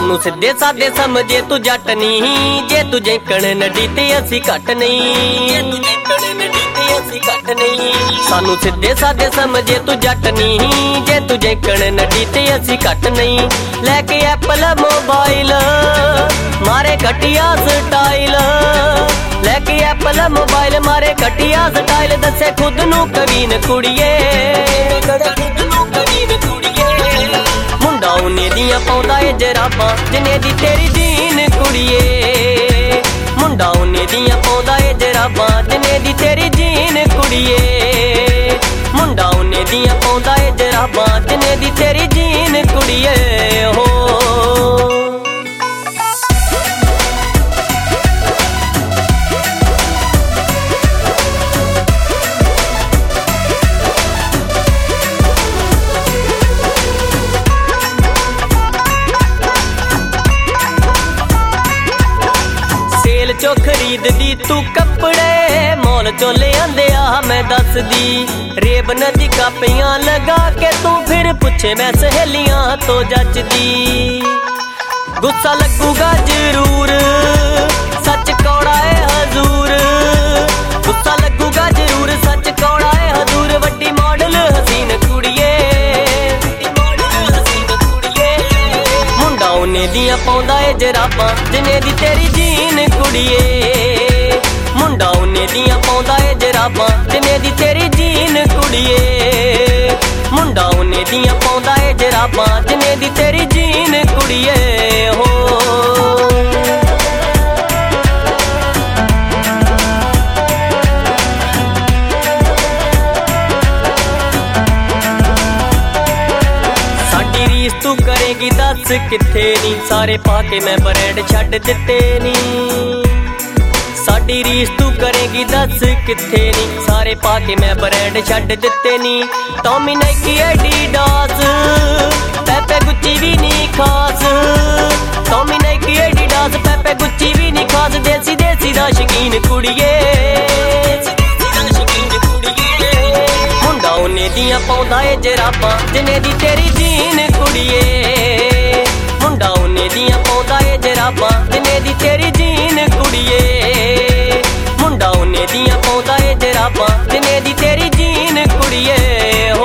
सानू सीधे सादे समझे तू जट नहीं, जे तू जैकण नडी ते असी घट नहीं। सानू सीधे सादे समझे तू जट नहीं, जे तू जैकण नडी ते असी घट नहीं। लैके एप्पल मोबाइल मारे घटिया स्टाइल, लैके एप्पल मोबाइल मारे घटिया स्टाइल। दसे खुद नू कवीन कुड़िए, मुंडा उन्ने दियां पाउंदा ए जराबां जिन्ने दी तेरी जीन कुड़िए। मुंडा उन्ने दियां पाउंदा ए जराबां जिन्ने दी तेरी जीन कुड़िए। मुंडा उन्ने दियां पाउंदा ए जराबां जिन्ने दी तेरी जीन कुड़िए हो। चो खरीद दी तू कपड़े मॉल चो ले आंदे आ मैं दस दी। रेब नदी कापियां लगा के तू फिर पुछे मैं सहेलियां तो जचदी। गुस्सा लगूगा जरूर सच कौड़ा है हजूर, गुस्सा लगूगा जरूर सच कौड़ा है हजूर। वड्डी मॉडल हसीन कुड़िए, मुंडा उन्ने दियां पाउंदा ए जराबां जिन्ने दी तेरी जीन कुड़िए। मुंडा उन्ने दियां पाउंदा ए जराबां जिन्ने दी तेरी जीन कुड़िए। मुंडा उन्ने दियां पाउंदा ए जराबां जिन्ने दी तेरी जीन कुड़िए हो। तू करेगी दस किथे नी, सारे पाके मैं ब्रांड छड्ड दिते नी। साडी रीस तू करेगी दस किथे नी, सारे पाके मैं ब्रांड छड्ड दिते नी। Tommy Nike Adidas Pepe Gucci भी नी खास, Tommy Nike Adidas Pepe Gucci भी नी खास। देसी देसी दा शकीन कुड़िए, मुंडा उन्ने दियां पाउंदा ए जराबां जिन्ने दी तेरी जीन कुड़िए। मुंडा उन्ने दियां पाउंदा ए जराबां जिन्ने दी तेरी जीन कुड़िए। मुंडा उन्ने दियां पाउंदा ए जराबां जिन्ने दी तेरी जीन कुड़िए हो।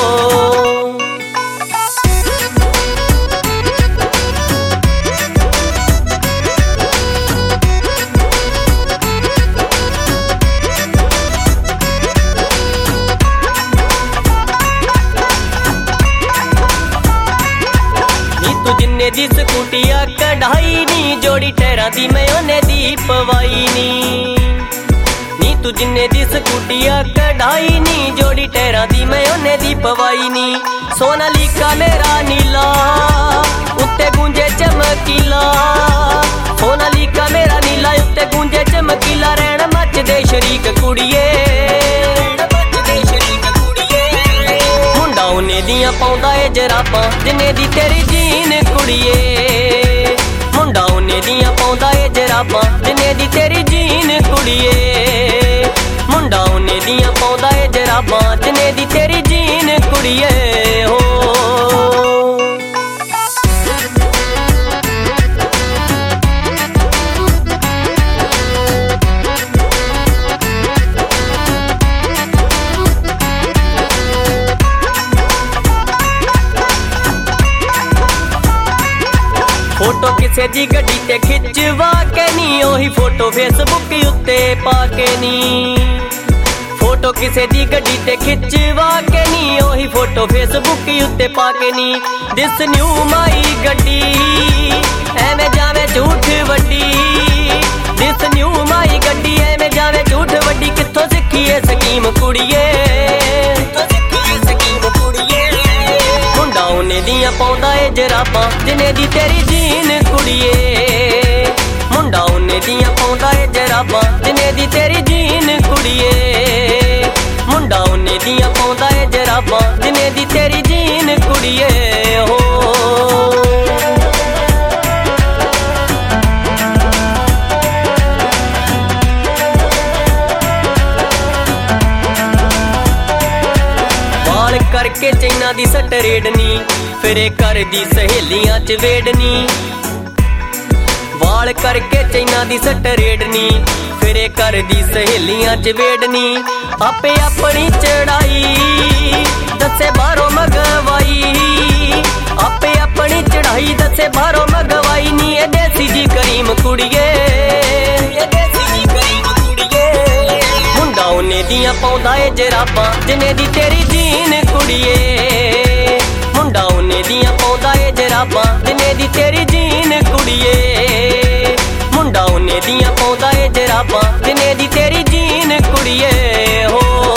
दी स्कूटिया कढ़ाई नी, जोड़ी टैरा दी मैं ओने दी पवाई नी। नी तू जिन्ने दी स्कूटिया कढ़ाई नी, जोड़ी टैरा दी मैं ओने दी पवाई नी। सोना लीका मेरा नीला उत्ते गूंजे चमकीला, सोना लीका मेरा नीला उत्ते गूंजे चमकीला। रहन मच दे शरीक कुड़िए, मुंडा उन्ने दियां पाउंदा ए जराबां जिन्ने दी तेरी जीन कुड़िए। मुंडा उन्ने दियां पाउंदा ए जराबां जिन्ने दी तेरी जीन कुड़िए। मुंडा उन्ने दियां पाउंदा ए जराबां जिन्ने दी तेरी जीन कुड़िए हो। फोटो किसे दी गड्डी ते खिचवा के नी, ओही फोटो फेसबुक उत्ते पा के नी। फोटो किसे दी गड्डी ते खिचवा के नी, ओही फोटो फेसबुक उत्ते पा के नी। दिस न्यू माई गड्डी एवें जावे झूठ वड्डी, दिस न्यू माई गड्डी एवें जावे झूठ वड्डी। कित्थों सिक्खी ए स्कीम कुड़िए, मुंडा उन्ने दियां पाउंदा ए जराबां जिन्ने दी तेरी जीन कुड़िए। मुंडा उन्ने दियां पाउंदा ए जराबां जिन्ने दी तेरी जीन कुड़िए। मुंडा उन्ने दियां पाउंदा ए जराबां जिन्ने दी तेरी जीन कुड़िए हो। करके चैना दी सट रेडनी, फिरे कर दी सहेलियां च वेडनी। वाल करके चैना दी सटरेडनी फिरे कर दी सहेलियां च वेडनी आपे अपनी चढ़ाई दसे बारों मगवाई आपे अपनी चढ़ाई दसे बारों मगवाई नी ए देसी जी करीम कुड़िए मुंडा उन्ने दियां पौंदा ए जराबां जिने दी तेरी जीन कुड़िए मुंडा उन्ने दियां पौंदा ए जराबां जिने दी तेरी जीन कुड़िए मुंडा उन्ने दियां पौंदा ए जराबां जिने दी तेरी जीन कुड़िए हो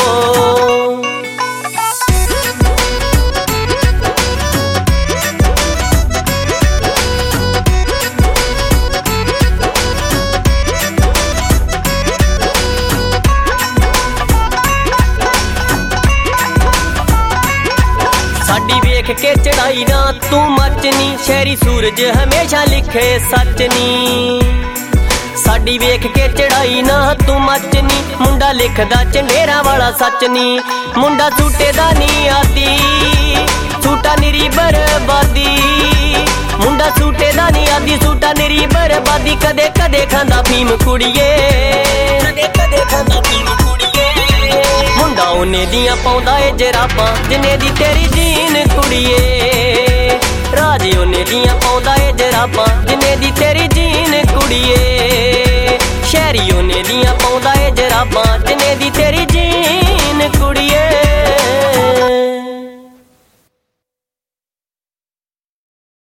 साडी वेख के चढ़ाई ना तू मचनी शहरी सूरज हमेशा लिखे सचनी साडी वेख के चढ़ाई ना तू मचनी मुंडा लिखदा चंडेरा वाला सचनी मुंडा सूटे दा नी आदी सूटा निरी बर्बादी मुंडा सूटे दा नी आदी सूटा निरी बर्बादी कदे कदे खांदा फीम कुड़िए कदे कदे खांदा फीम कुड़िए मुंडा उन्ने दियां पौंदा ए जराबां जिने दी तेरी जीन कुड़िए राजे उन्ने दियां पौंदा ए जराबां जिने दी तेरी जीन कुड़िए शहरी उन्ने दियां